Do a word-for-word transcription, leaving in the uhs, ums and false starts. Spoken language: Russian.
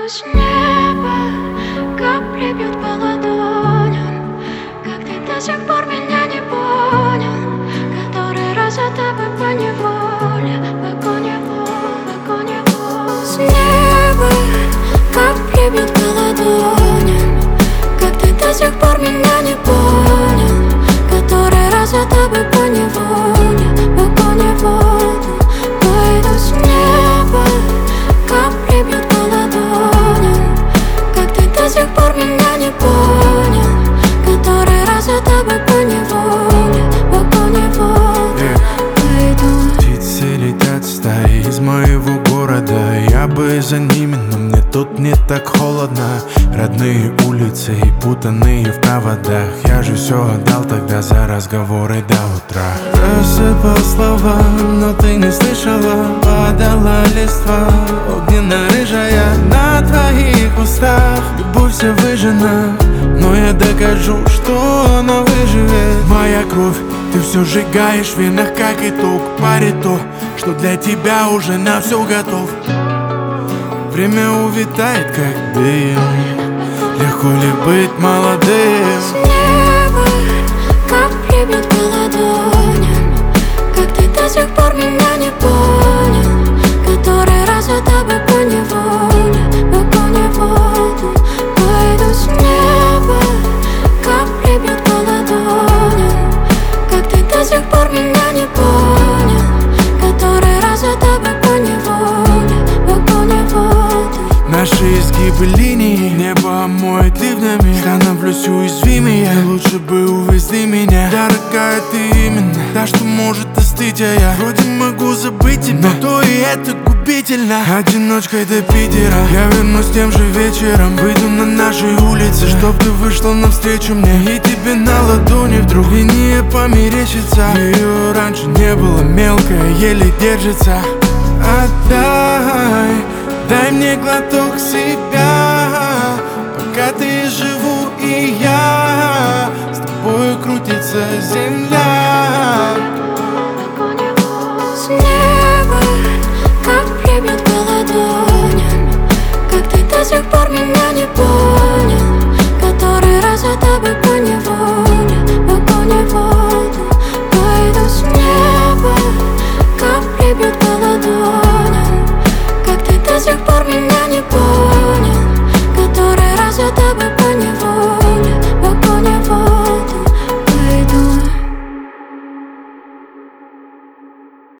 Пойду с неба, капли бьют по ладоням. Как ты до сих пор меня не понял? Который раз за тобой поневоле, по коневоле, по коневоле. С неба капли бьют по ладоням. Как ты до сих пор меня не понял? Который раз за тобой поневоле, по коневоле. Пойду с неба, капли бьют по ладоням. Как ты до сих пор меня не понял? Который раз за тобой поневоле, по поневоле. Пойду. Птицы летят стаи из моего города. Я бы за ними, но мне тут не так холодно. Родные улицы и путанные в проводах. Я же все отдал тогда за разговоры до утра. Рассыпал слова, но ты не слышала. Падала листва, огненно-рыжая на твоих устах. Любовь вся выжжена, но я докажу, что она выживет. Моя кровь, ты все сжигаешь в венах, как итог. Пари то, что для тебя уже на все готов. Время увитает, как дым. Легко ли быть молодым? С неба капли бьют по ладоням. Как ты до сих пор меня не понял? Который раз за тобой поневоле, по поневоле. Пойду с неба, капли бьют по ладоням. Как ты до сих пор меня не понял? Который раз за тобой поневоле, по поневоле. Наши изгибы линии небо омоет ливнями. Становлюсь уязвимее, лучше бы увезли меня. Дорогая, ты именно та, что может остыть, а я вроде могу забыть тебя, но то и это губительно. Одиночкой до Питера я вернусь тем же вечером. Выйду на нашей улице, чтоб ты вышла навстречу мне. И тебе на ладони вдруг линия померещится. Ее раньше не было, мелкая, еле держится. Отдай, дай мне глоток себе.